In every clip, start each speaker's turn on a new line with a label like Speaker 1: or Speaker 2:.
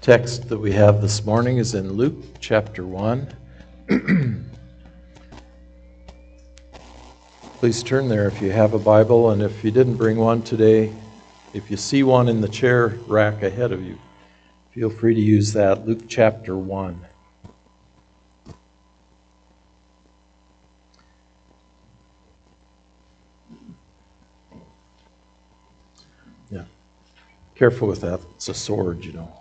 Speaker 1: text that we have this morning is in Luke chapter 1. Please turn there if you have a Bible, and if you didn't bring one today, if you see one in the chair rack ahead of you, feel free to use that. Luke chapter 1. Yeah, careful with that. It's a sword, you know.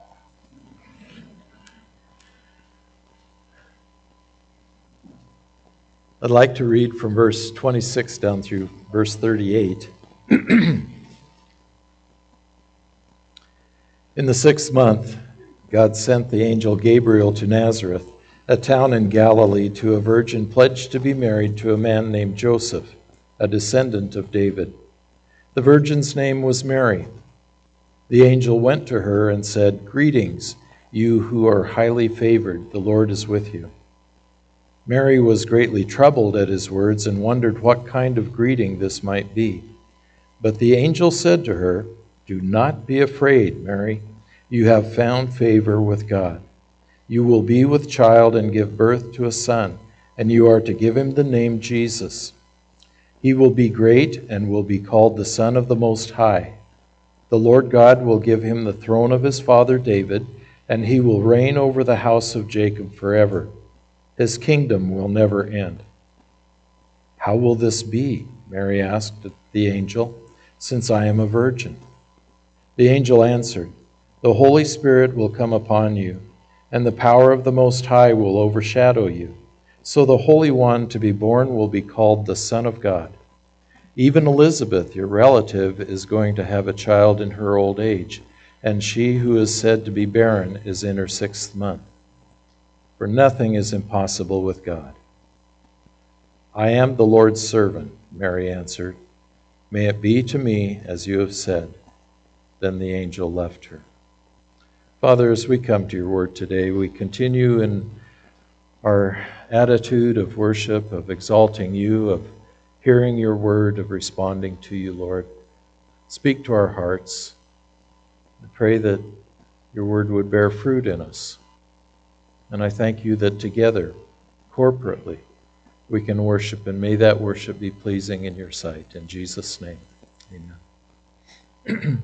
Speaker 1: I'd like to read from verse 26 down through verse 38. In the 6th month, God sent the angel Gabriel to Nazareth, a town in Galilee, to a virgin pledged to be married to a man named Joseph, a descendant of David. The virgin's name was Mary. The angel went to her and said, "Greetings, you who are highly favored, the Lord is with you." Mary was greatly troubled at his words and wondered what kind of greeting this might be. But the angel said to her, "Do not be afraid, Mary. You have found favor with God. You will be with child and give birth to a son, and you are to give him the name Jesus. He will be great and will be called the Son of the Most High. The Lord God will give him the throne of his father David, and he will reign over the house of Jacob forever. His kingdom will never end." "How will this be?" Mary asked the angel, "since I am a virgin?" The angel answered, "The Holy Spirit will come upon you, and the power of the Most High will overshadow you. So the Holy One to be born will be called the Son of God. Even Elizabeth, your relative, is going to have a child in her old age, and she who is said to be barren is in her 6th month. For nothing is impossible with God." "I am the Lord's servant," Mary answered. "May it be to me as you have said." Then the angel left her. Father, as we come to your word today, we continue in our attitude of worship, of exalting you, of hearing your word, of responding to you, Lord. Speak to our hearts. I pray that your word would bear fruit in us. And I thank you that together, corporately, we can worship, and may that worship be pleasing in your sight. In Jesus' name, amen.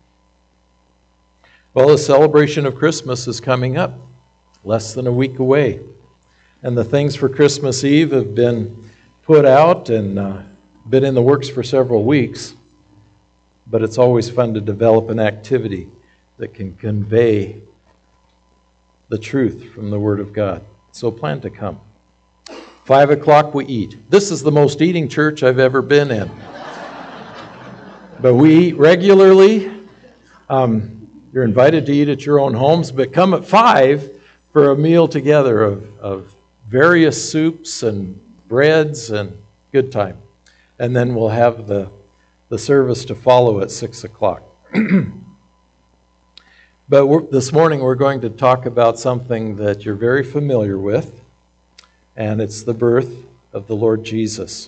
Speaker 1: Well, the celebration of Christmas is coming up, less than a week away. And the things for Christmas Eve have been put out and been in the works for several weeks. But it's always fun to develop an activity that can convey the truth from the Word of God. So plan to come. 5 o'clock we eat. This is the most eating church I've ever been in. But we eat regularly. You're invited to eat at your own homes, but come at 5 for a meal together of various soups and breads and good time. And then we'll have the service to follow at 6 o'clock. But this morning we're going to talk about something that you're very familiar with, and it's the birth of the Lord Jesus.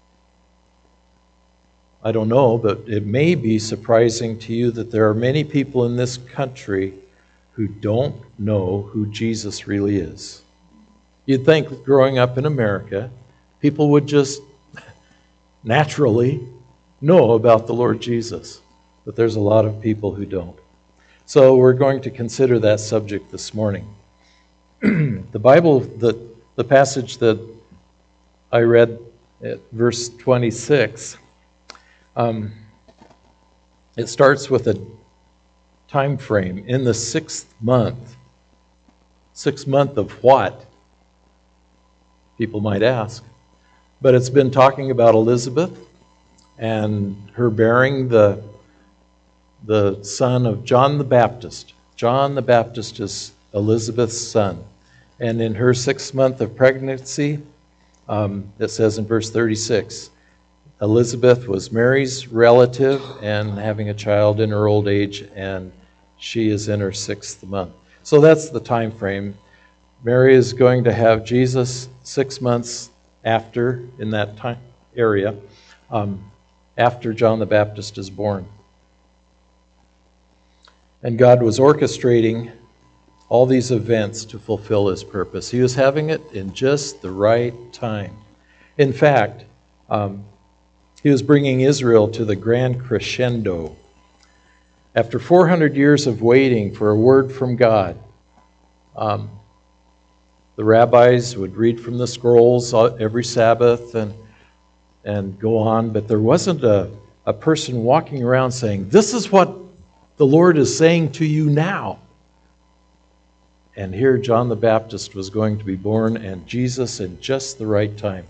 Speaker 1: I don't know, but it may be surprising to you that there are many people in this country who don't know who Jesus really is. You'd think growing up in America, people would just naturally know about the Lord Jesus, but there's a lot of people who don't. So we're going to consider that subject this morning. The Bible, the passage that I read at verse 26, it starts with a time frame. In the 6th month. 6th month of what? People might ask. But it's been talking about Elizabeth and her bearing the son of John the Baptist. John the Baptist is Elizabeth's son. And in her 6th month of pregnancy, it says in verse 36, Elizabeth was Mary's relative and having a child in her old age, and she is in her 6th month. So that's the time frame. Mary is going to have Jesus 6 months after, in that time area, after John the Baptist is born. And God was orchestrating all these events to fulfill his purpose. He was having it in just the right time. In fact, he was bringing Israel to the grand crescendo. After 400 years of waiting for a word from God, the rabbis would read from the scrolls every Sabbath and go on, but there wasn't a person walking around saying, "This is what the Lord is saying to you now." And here John the Baptist was going to be born, and Jesus in just the right time.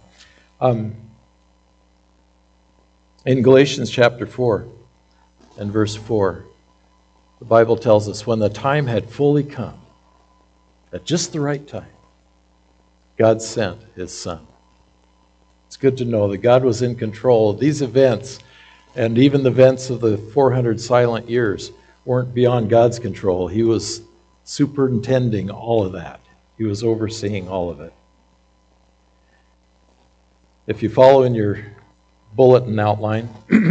Speaker 1: In Galatians chapter 4 and verse 4, the Bible tells us, when the time had fully come, at just the right time, God sent his Son. It's good to know that God was in control. These events, and even the events of the 400 silent years, weren't beyond God's control. He was superintending all of that. He was overseeing all of it. If you follow in your bulletin outline,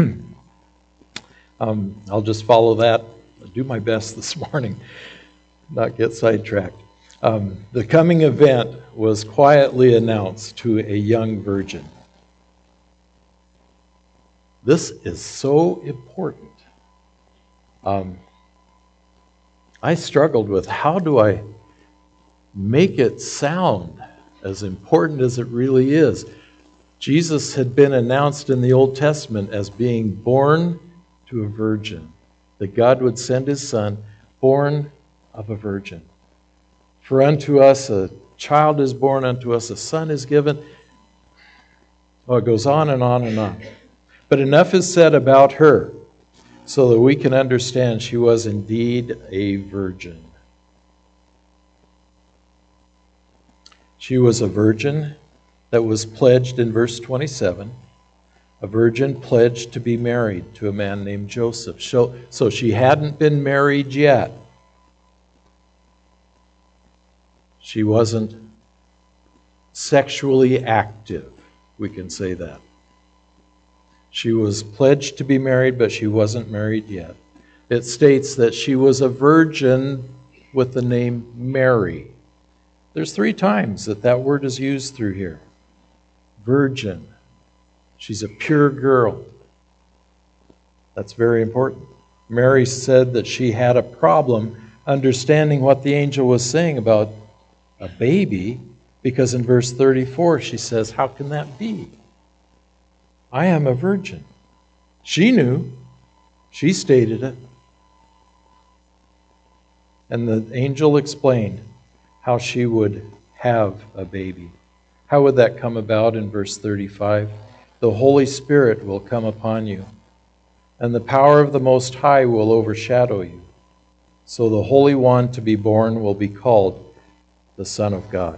Speaker 1: I'll just follow that. I'll do my best this morning, not get sidetracked. The coming event was quietly announced to a young virgin. This is so important. I struggled with how do I make it sound as important as it really is. Jesus had been announced in the Old Testament as being born to a virgin, that God would send his Son, born of a virgin. For unto us a child is born, unto us a son is given. Oh, it goes on and on and on. But enough is said about her so that we can understand she was indeed a virgin. She was a virgin that was pledged in verse 27, a virgin pledged to be married to a man named Joseph. So she hadn't been married yet. She wasn't sexually active, we can say that. She was pledged to be married, but she wasn't married yet. It states that she was a virgin with the name Mary. There's 3 times that word is used through here. Virgin. She's a pure girl. That's very important. Mary said that she had a problem understanding what the angel was saying about a baby, because in verse 34 she says, "How can that be? I am a virgin." She knew. She stated it. And the angel explained how she would have a baby. How would that come about in verse 35? "The Holy Spirit will come upon you, and the power of the Most High will overshadow you. So the Holy One to be born will be called the Son of God."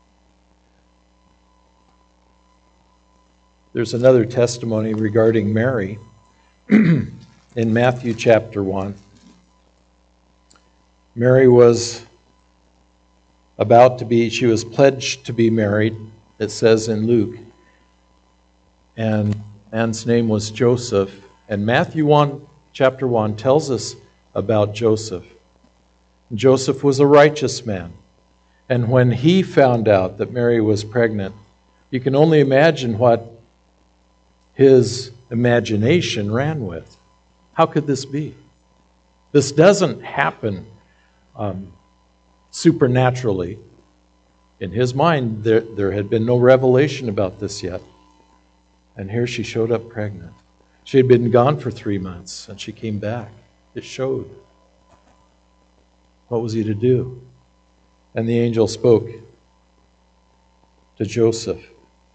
Speaker 1: There's another testimony regarding Mary in Matthew chapter 1. Mary was she was pledged to be married, it says in Luke. And man's name was Joseph. And Matthew 1, chapter 1 tells us about Joseph. Joseph was a righteous man. And when he found out that Mary was pregnant, you can only imagine what his imagination ran with. How could this be? This doesn't happen supernaturally. In his mind, there had been no revelation about this yet. And here she showed up pregnant. She had been gone for 3 months, and she came back. It showed. What was he to do? And the angel spoke to Joseph.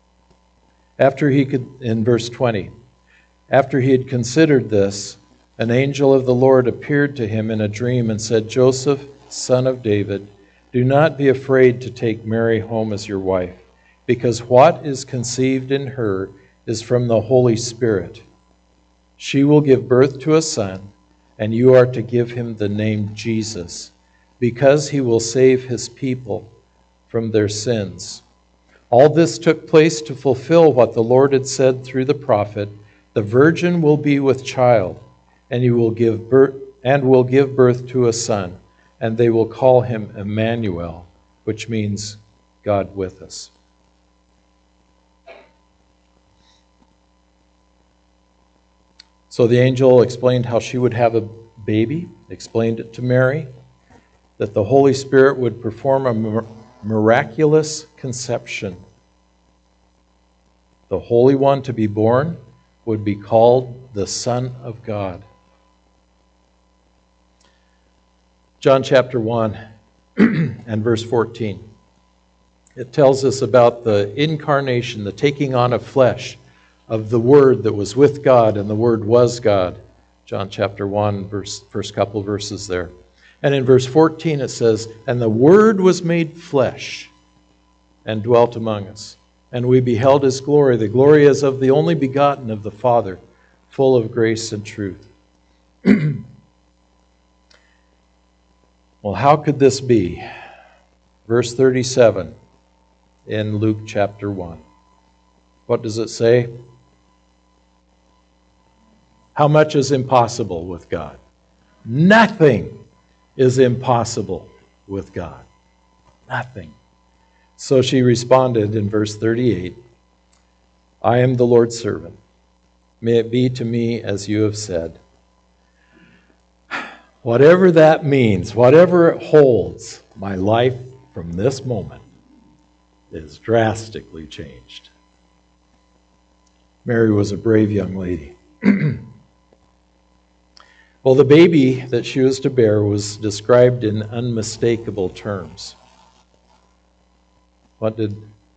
Speaker 1: In verse 20, after he had considered this, an angel of the Lord appeared to him in a dream and said, "Joseph, son of David, do not be afraid to take Mary home as your wife, because what is conceived in her is from the Holy Spirit. She will give birth to a son, and you are to give him the name Jesus, because he will save his people from their sins." All this took place to fulfill what the Lord had said through the prophet, "The virgin will be with child, and will give birth to a son, and they will call him Emmanuel, which means God with us. So the angel explained how she would have a baby, explained it to Mary, that the Holy Spirit would perform a miraculous conception. The Holy One to be born would be called the Son of God. John chapter 1 and verse 14. It tells us about the incarnation, the taking on of flesh of the Word that was with God, and the Word was God. John chapter 1, first couple verses there. And in verse 14 it says, "And the Word was made flesh and dwelt among us. And we beheld his glory. The glory as of the only begotten of the Father, full of grace and truth." Well, how could this be? Verse 37 in Luke chapter 1. What does it say? How much is impossible with God? Nothing is impossible with God. Nothing. So she responded in verse 38, "I am the Lord's servant. May it be to me as you have said." Whatever that means, whatever it holds, my life from this moment is drastically changed. Mary was a brave young lady. Well, the baby that she was to bear was described in unmistakable terms. What did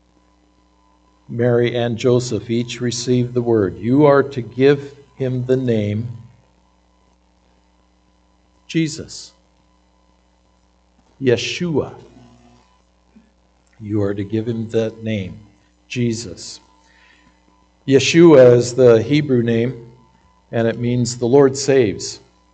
Speaker 1: Mary and Joseph each receive the word? You are to give him the name Jesus. Yeshua. You are to give him that name, Jesus. Yeshua is the Hebrew name, and it means the Lord saves.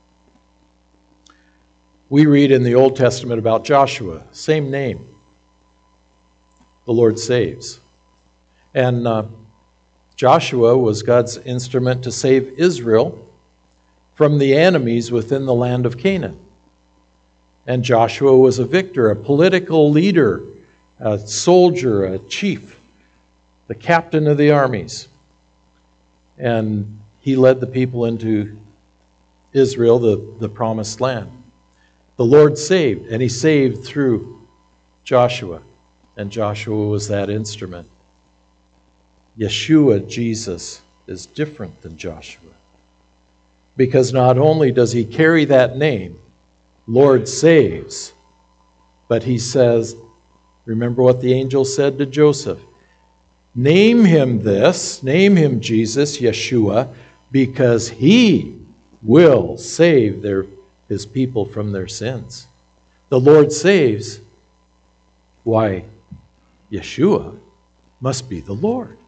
Speaker 1: We read in the Old Testament about Joshua, same name. The Lord saves. And Joshua was God's instrument to save Israel from the enemies within the land of Canaan. And Joshua was a victor, a political leader, a soldier, a chief, the captain of the armies. And he led the people into Israel, the promised land. The Lord saved, and he saved through Joshua. And Joshua was that instrument. Yeshua, Jesus, is different than Joshua. Because not only does he carry that name, Lord saves, but he says, remember what the angel said to Joseph, name him this, name him Jesus, Yeshua, because he will save his people from their sins. The Lord saves. Why, Yeshua must be the Lord.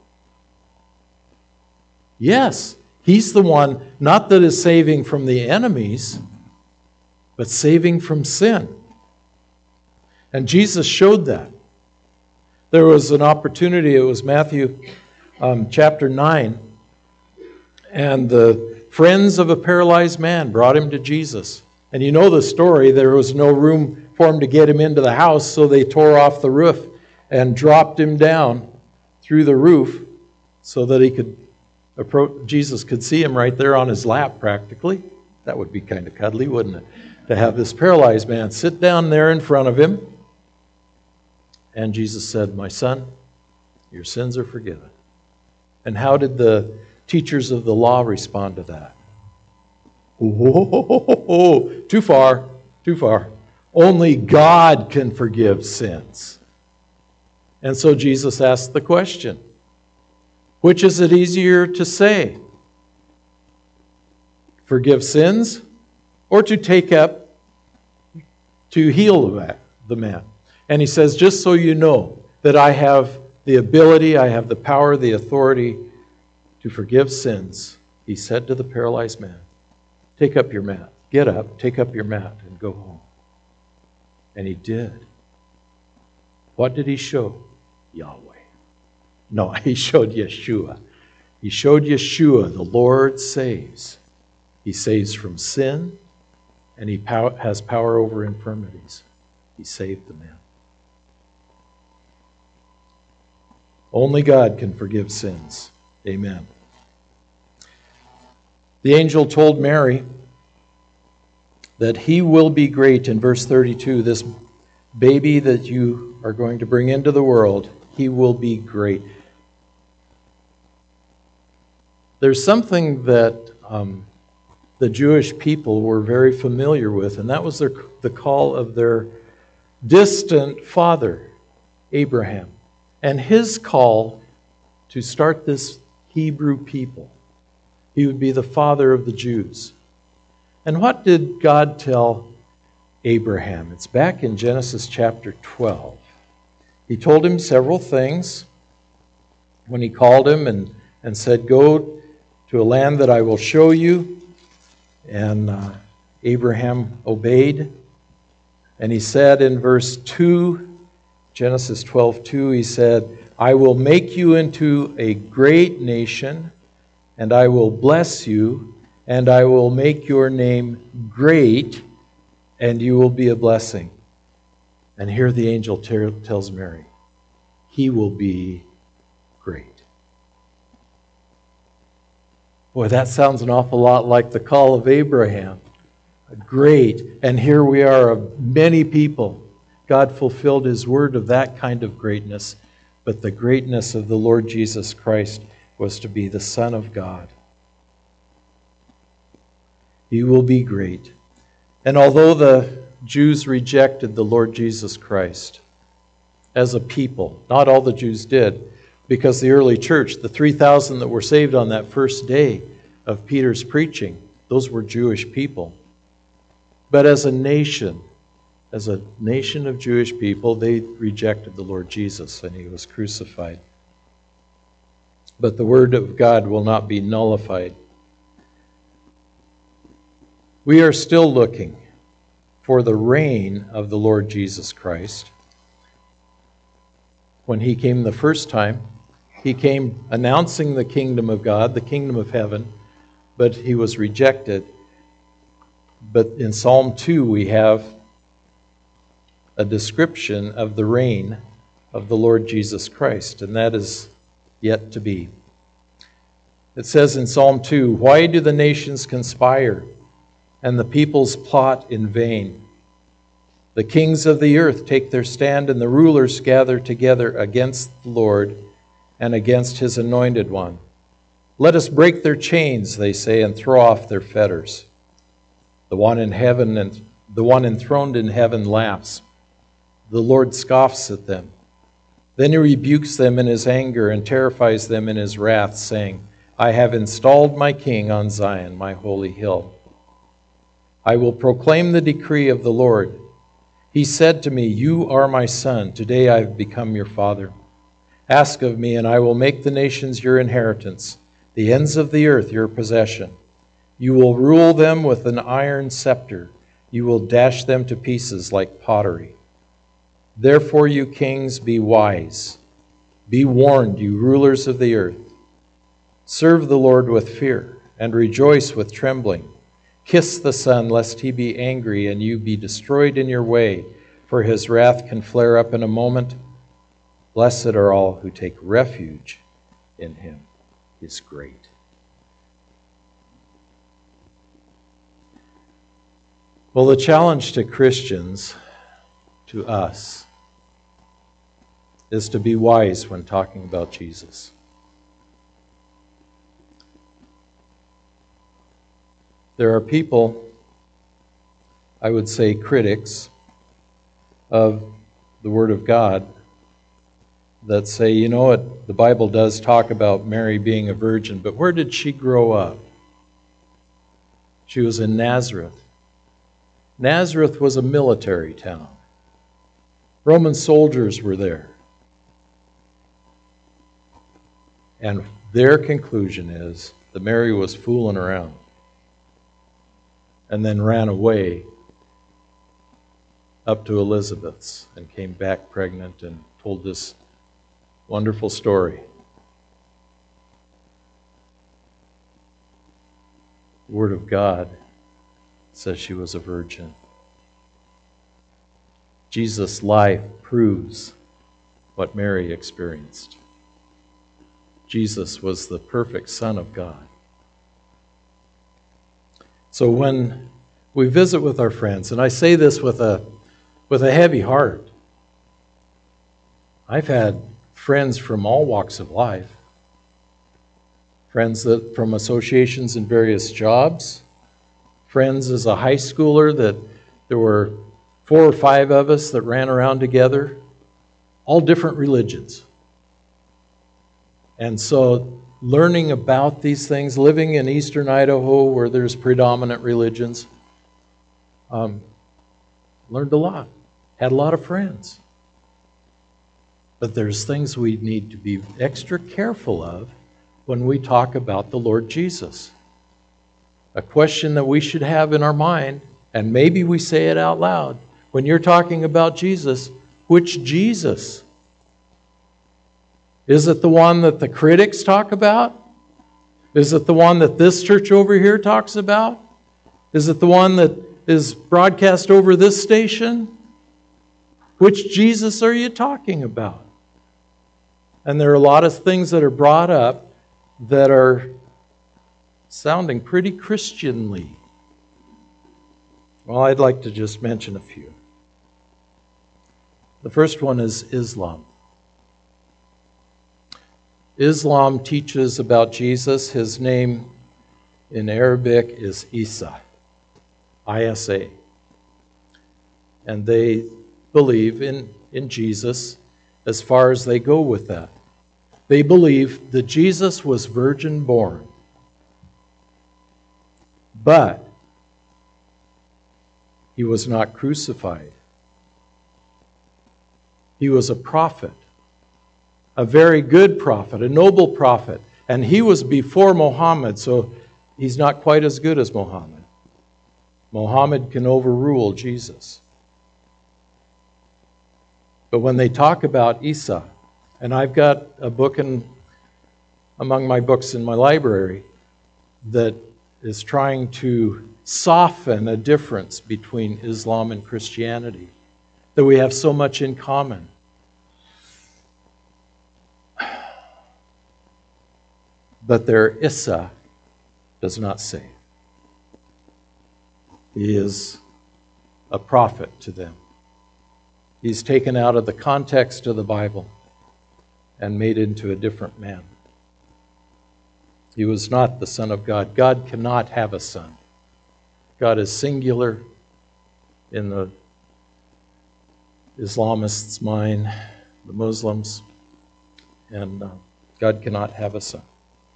Speaker 1: Yes, he's the one, not that is saving from the enemies, but saving from sin. And Jesus showed that. There was an opportunity, it was Matthew chapter 9, and the friends of a paralyzed man brought him to Jesus. And you know the story, there was no room for him to get him into the house, so they tore off the roof and dropped him down through the roof so that he could approach. Jesus could see him right there on his lap practically. That would be kind of cuddly, wouldn't it? To have this paralyzed man sit down there in front of him. And Jesus said, "My son, your sins are forgiven." And how did the teachers of the law respond to that? Oh, too far, too far. Only God can forgive sins. And so Jesus asked the question, which is it easier to say? Forgive sins, or to take up, to heal the man? And he says, just so you know that I have the ability, I have the power, the authority to forgive sins, he said to the paralyzed man, take up your mat. Get up, take up your mat, and go home. And he did. What did he show? Yahweh. No, he showed Yeshua. He showed Yeshua, the Lord saves. He saves from sin, and he has power over infirmities. He saved the man. Only God can forgive sins. Amen. The angel told Mary that he will be great in verse 32. This baby that you are going to bring into the world, he will be great. There's something that the Jewish people were very familiar with, and that was the call of their distant father, Abraham, and his call to start this Hebrew people. He would be the father of the Jews. And what did God tell Abraham? It's back in Genesis chapter 12. He told him several things when he called him and said, "Go to a land that I will show you." And Abraham obeyed. And he said in verse 2, Genesis 12:2, he said, "I will make you into a great nation, and I will bless you, and I will make your name great, and you will be a blessing." And here the angel tells Mary, he will be great. Boy, that sounds an awful lot like the call of Abraham. Great. And here we are, of many people. God fulfilled his word of that kind of greatness, but the greatness of the Lord Jesus Christ was to be the Son of God. He will be great. And although the Jews rejected the Lord Jesus Christ as a people, not all the Jews did, because the early church, the 3,000 that were saved on that first day of Peter's preaching, those were Jewish people. But as a nation of Jewish people, they rejected the Lord Jesus, and he was crucified. But the word of God will not be nullified. We are still looking for the reign of the Lord Jesus Christ. When he came the first time, he came announcing the kingdom of God, the kingdom of heaven, but he was rejected. But in Psalm 2, we have a description of the reign of the Lord Jesus Christ, and that is yet to be. It says in Psalm 2, "Why do the nations conspire, and the peoples plot in vain? The kings of the earth take their stand, and the rulers gather together against the Lord and against his anointed one. Let us break their chains," they say, "and throw off their fetters. The one in heaven and the one enthroned in heaven laughs. The Lord scoffs at them. Then he rebukes them in his anger and terrifies them in his wrath, saying, I have installed my king on Zion, my holy hill. I will proclaim the decree of the Lord. He said to me, You are my son. Today I have become your father. Ask of me, and I will make the nations your inheritance, the ends of the earth your possession. You will rule them with an iron scepter. You will dash them to pieces like pottery. Therefore, you kings, be wise. Be warned, you rulers of the earth. Serve the Lord with fear, and rejoice with trembling. Kiss the Son, lest he be angry and you be destroyed in your way, for his wrath can flare up in a moment. Blessed are all who take refuge in him. He is great. Well, the challenge to Christians, to us, is to be wise when talking about Jesus. There are people, I would say critics, of the Word of God that say, you know what, the Bible does talk about Mary being a virgin, but where did she grow up? She was in Nazareth. Nazareth was a military town. Roman soldiers were there. And their conclusion is that Mary was fooling around and then ran away up to Elizabeth's and came back pregnant and told this wonderful story. The Word of God says she was a virgin. Jesus' life proves what Mary experienced. Jesus was the perfect Son of God. So when we visit with our friends, and I say this with a heavy heart, I've had friends from all walks of life, friends from associations in various jobs, friends as a high schooler that there were 4 or 5 of us that ran around together, all different religions. And so learning about these things, living in eastern Idaho where there's predominant religions, learned a lot, had a lot of friends. But there's things we need to be extra careful of when we talk about the Lord Jesus. A question that we should have in our mind, and maybe we say it out loud, when you're talking about Jesus, which Jesus? Is it the one that the critics talk about? Is it the one that this church over here talks about? Is it the one that is broadcast over this station? Which Jesus are you talking about? And there are a lot of things that are brought up that are sounding pretty Christianly. Well, I'd like to just mention a few. The first one is Islam. Islam teaches about Jesus. His name in Arabic is Isa, I-S-A. And they believe in Jesus as far as they go with that. They believe that Jesus was virgin born. But he was not crucified. He was a prophet, a very good prophet, a noble prophet. And he was before Muhammad, so he's not quite as good as Muhammad. Muhammad can overrule Jesus. But when they talk about Isa, and I've got a book among my books in my library that is trying to soften a difference between Islam and Christianity, that we have so much in common. But their Isa does not save. He is a prophet to them. He's taken out of the context of the Bible and made into a different man. He was not the Son of God. God cannot have a son. God is singular in the Islamists' mind, the Muslims, and God cannot have a son.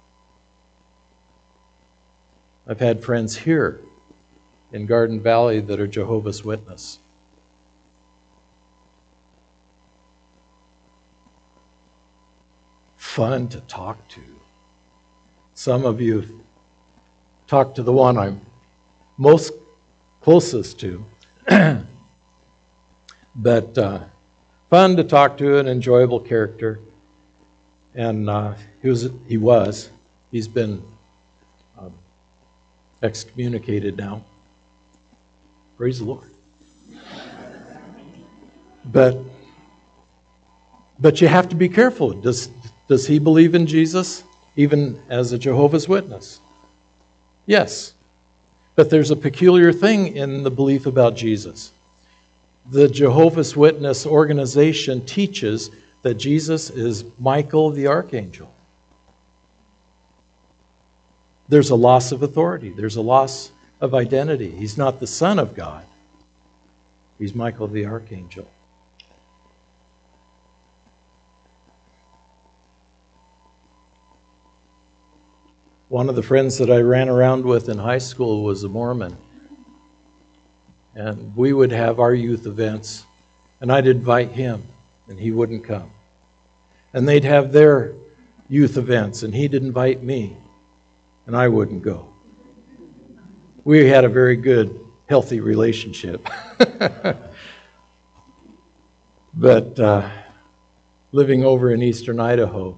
Speaker 1: I've had friends here in Garden Valley that are Jehovah's Witnesses. Fun to talk to. Some of you have talked to the one I'm most closest to. But fun to talk to, an enjoyable character. And he's been excommunicated now. Praise the Lord. But you have to be careful. Does he believe in Jesus, even as a Jehovah's Witness? Yes. But there's a peculiar thing in the belief about Jesus. The Jehovah's Witness organization teaches that Jesus is Michael the Archangel. There's a loss of authority. There's a loss of identity. He's not the Son of God. He's Michael the Archangel. One of the friends that I ran around with in high school was a Mormon. And we would have our youth events, and I'd invite him, and he wouldn't come. And they'd have their youth events, and he'd invite me, and I wouldn't go. We had a very good, healthy relationship. But living over in eastern Idaho,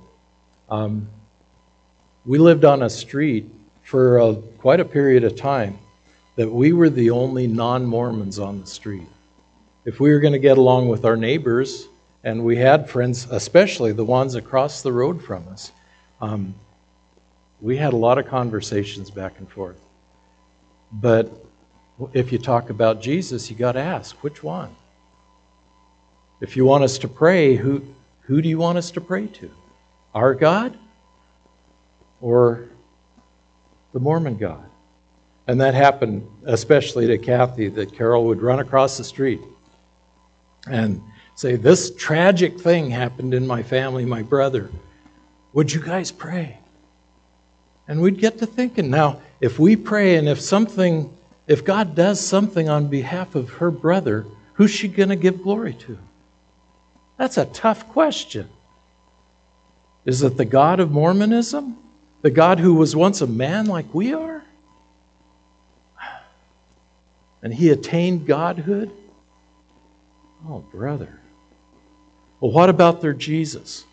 Speaker 1: we lived on a street for quite a period of time that we were the only non-Mormons on the street. If we were going to get along with our neighbors, and we had friends, especially the ones across the road from us, we had a lot of conversations back and forth. But if you talk about Jesus, you got to ask, which one? If you want us to pray, who do you want us to pray to? Our God or the Mormon God? And that happened especially to Kathy, that Carol would run across the street and say, this tragic thing happened in my family, my brother. Would you guys pray? And we'd get to thinking, now, if we pray and if God does something on behalf of her brother, who's she going to give glory to? That's a tough question. Is it the God of Mormonism? The God who was once a man like we are? And he attained godhood? Oh, brother. Well, what about their Jesus?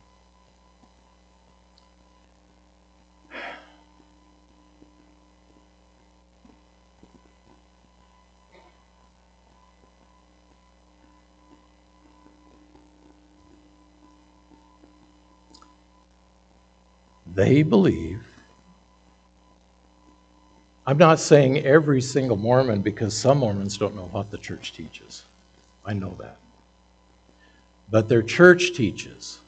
Speaker 1: They believe. I'm not saying every single Mormon, because some Mormons don't know what the church teaches. I know that. But their church teaches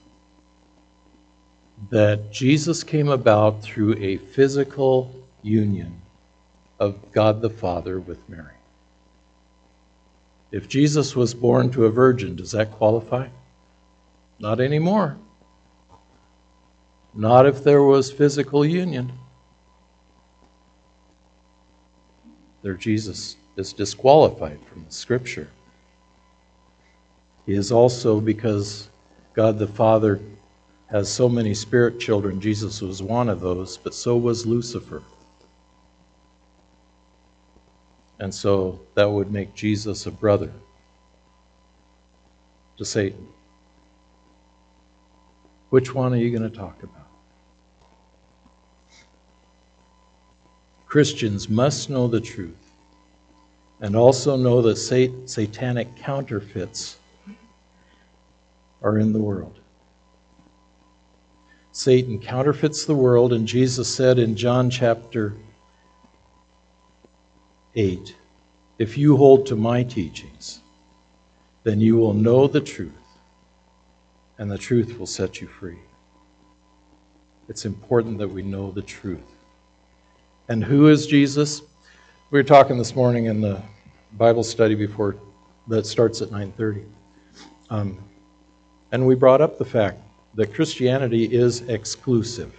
Speaker 1: that Jesus came about through a physical union of God the Father with Mary. If Jesus was born to a virgin, does that qualify? Not anymore. Not if there was physical union. Their Jesus is disqualified from the Scripture. He is also, because God the Father has so many spirit children, Jesus was one of those, but so was Lucifer. And so that would make Jesus a brother to Satan. Which one are you going to talk about? Christians must know the truth and also know that satanic counterfeits are in the world. Satan counterfeits the world, and Jesus said in John chapter 8, if you hold to my teachings, then you will know the truth, and the truth will set you free. It's important that we know the truth. And who is Jesus? We were talking this morning in the Bible study before that starts at 9:30. And we brought up the fact that Christianity is exclusive.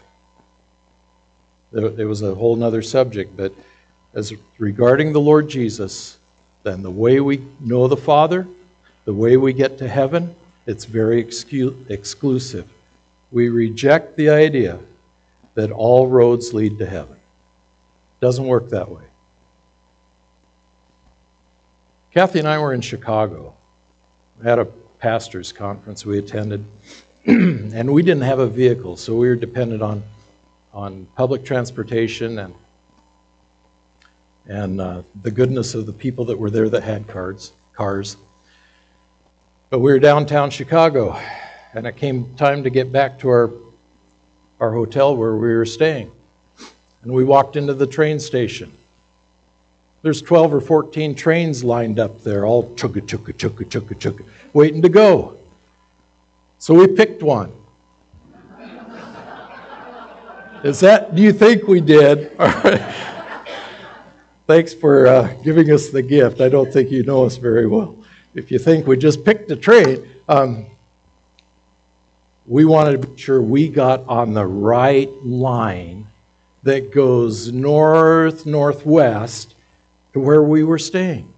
Speaker 1: There was a whole other subject, but as regarding the Lord Jesus, then the way we know the Father, the way we get to heaven, it's very exclusive. We reject the idea that all roads lead to heaven. Doesn't work that way. Kathy and I were in Chicago. We had a pastor's conference we attended, and we didn't have a vehicle, so we were dependent on public transportation and the goodness of the people that were there that had cars. But we were downtown Chicago, and it came time to get back to our hotel where we were staying. And we walked into the train station. There's 12 or 14 trains lined up there, all chugga, chugga, chugga, chugga, chugga, waiting to go. So we picked one. Do you think we did? All right. Thanks for giving us the gift. I don't think you know us very well. If you think we just picked a train, we wanted to be sure we got on the right line that goes northwest to where we were staying.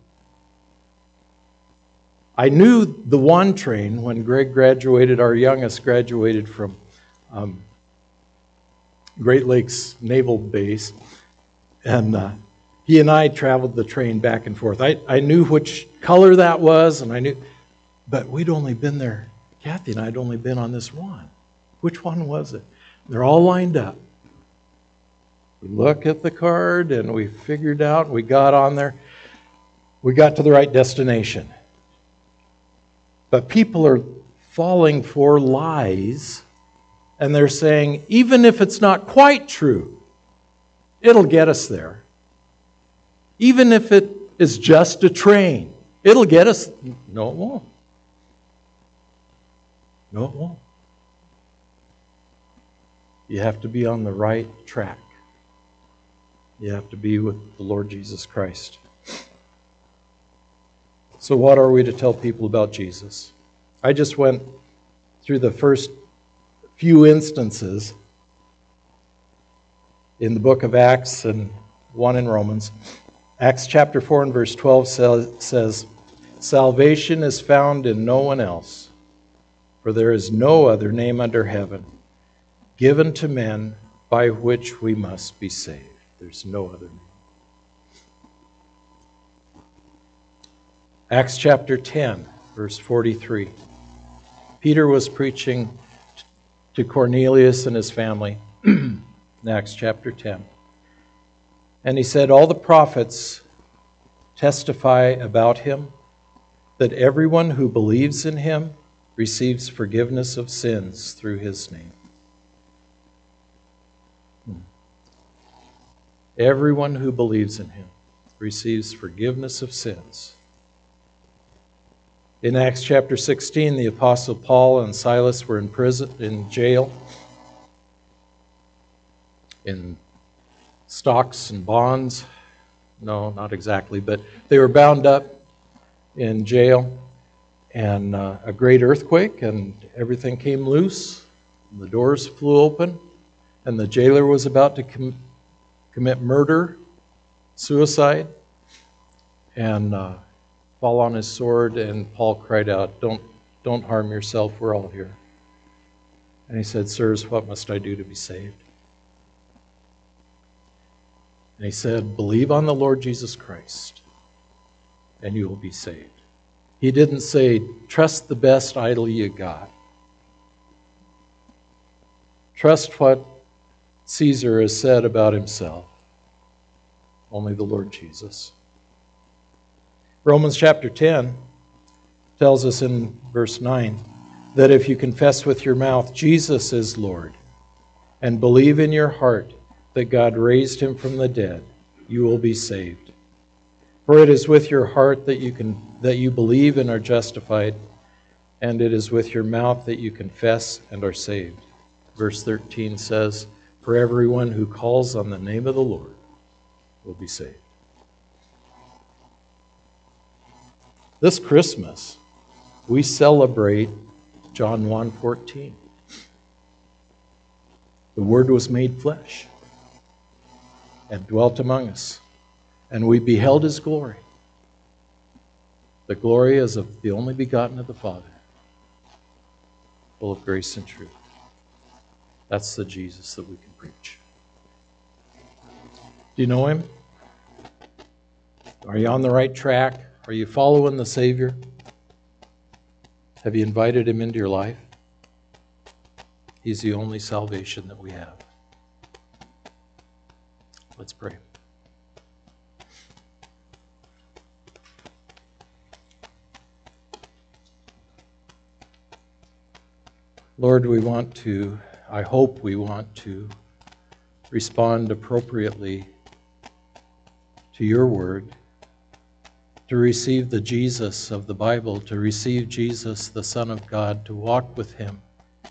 Speaker 1: I knew the one train when Greg graduated, our youngest graduated from Great Lakes Naval Base, and he and I traveled the train back and forth. I knew which color that was, but we'd only been there, Kathy and I had only been on this one. Which one was it? They're all lined up. We look at the card and we figured out, we got on there, we got to the right destination. But people are falling for lies, and they're saying, even if it's not quite true, it'll get us there. Even if it is just a train, it'll get us. No, it won't. No, it won't. You have to be on the right track. You have to be with the Lord Jesus Christ. So what are we to tell people about Jesus? I just went through the first few instances in the book of Acts and one in Romans. Acts chapter 4 and verse 12 says, "Salvation is found in no one else, for there is no other name under heaven given to men by which we must be saved." There's no other name. Acts chapter 10, verse 43. Peter was preaching to Cornelius and his family in Acts chapter 10. And he said, "All the prophets testify about him, that everyone who believes in him receives forgiveness of sins through his name." Everyone who believes in him receives forgiveness of sins. In Acts chapter 16, the Apostle Paul and Silas were in prison, in jail, in stocks and bonds. No, not exactly, but they were bound up in jail, and a great earthquake, and everything came loose. The doors flew open, and the jailer was about to commit murder, suicide, and fall on his sword, and Paul cried out, don't harm yourself, we're all here. And he said, "Sirs, what must I do to be saved?" And he said, "Believe on the Lord Jesus Christ, and you will be saved." He didn't say, "Trust the best idol you got. Trust what Caesar has said about himself." Only the Lord Jesus. Romans chapter 10 tells us in verse 9 that if you confess with your mouth Jesus is Lord and believe in your heart that God raised him from the dead, you will be saved. For it is with your heart that you believe and are justified, and it is with your mouth that you confess and are saved. Verse 13 says, "For everyone who calls on the name of the Lord will be saved." This Christmas, we celebrate John 1:14. The Word was made flesh and dwelt among us, and we beheld his glory. The glory as of the only begotten of the Father, full of grace and truth. That's the Jesus that we can preach. Do you know him? Are you on the right track? Are you following the Savior? Have you invited him into your life? He's the only salvation that we have. Let's pray. Lord, I hope we want to respond appropriately to your word, to receive the Jesus of the Bible, to receive Jesus, the Son of God, to walk with him,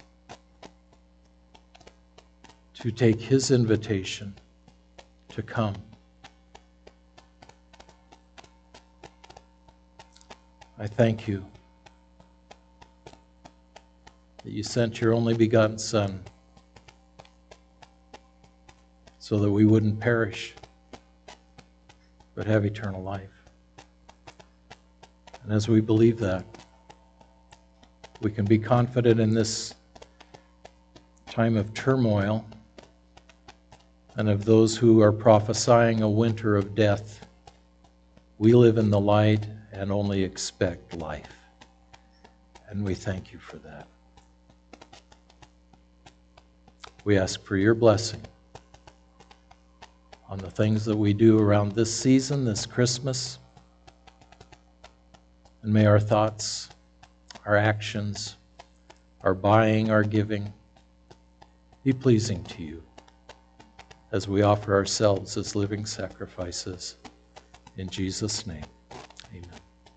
Speaker 1: to take his invitation to come. I thank you that you sent your only begotten Son so that we wouldn't perish but have eternal life. And as we believe that, we can be confident in this time of turmoil and of those who are prophesying a winter of death. We live in the light and only expect life. And we thank you for that. We ask for your blessing on the things that we do around this season, this Christmas. And may our thoughts, our actions, our buying, our giving be pleasing to you as we offer ourselves as living sacrifices. In Jesus' name, amen.